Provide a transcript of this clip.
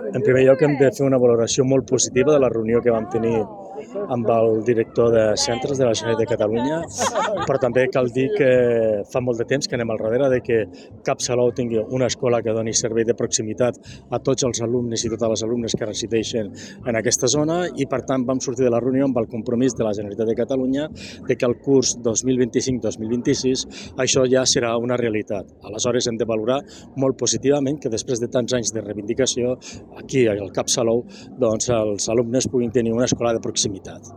En primer lloc, hem de fer una valoració molt positiva de la reunió que vam tenir amb el director de centres de la Generalitat de Catalunya, però també cal dir que fa molt de temps que anem al darrere de que Cap Salou tingui una escola que doni servei de proximitat a tots els alumnes i totes les alumnes que resideixen en aquesta zona i, per tant, vam sortir de la reunió amb el compromís de la Generalitat de Catalunya de que el curs 2025-2026 això ja serà una realitat. Aleshores, hem de valorar molt positivament que després de tants anys de reivindicació, aquí al Cap Salou, doncs, els alumnes puguin tenir una escola de proximitat.